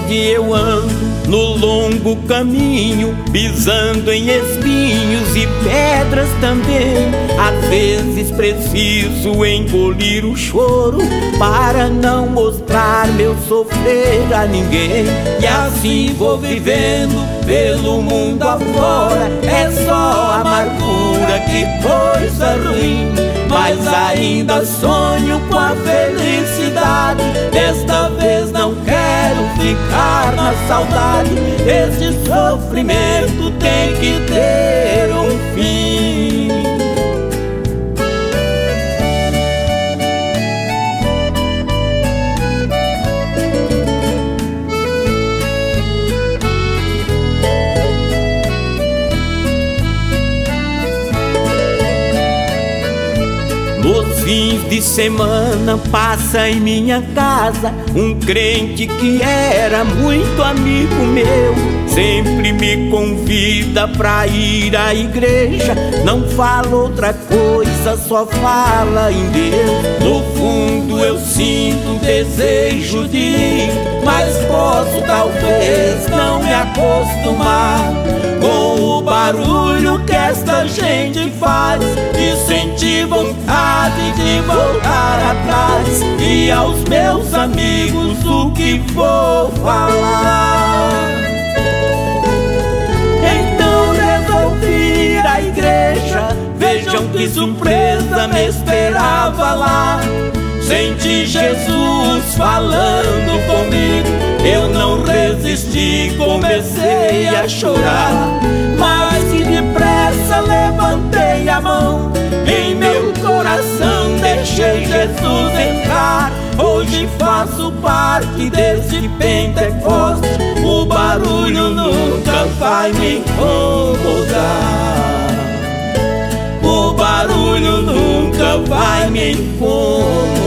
onde eu ando, no longo caminho, pisando em espinhos e pedras também. Às vezes preciso engolir o choro para não mostrar meu sofrer a ninguém. E assim vou vivendo pelo mundo afora, é só amargura, que coisa ruim. Mas ainda sonho com a felicidade, desta vez não quero ficar na saudade. Esse sofrimento tem que ter um fim. Nos fins de semana passa em minha casa um crente que era muito amigo meu. Sempre me convida pra ir à igreja, não fala outra coisa, só fala em Deus. No fundo eu sinto desejo de ir, mas posso talvez não me acostumar com o barulho que esta gente faz, e sentir vontade de voltar atrás. E aos meus amigos o que vou falar? Então resolvi ir à igreja, vejam que surpresa me esperava lá. Senti Jesus falando comigo, eu não resisti, comecei a chorar. Mas que depressa levantei a mão, em meu coração deixei Jesus entrar. Hoje faço parte desse Pentecostes, o barulho nunca vai me incomodar. O barulho nunca vai me incomodar.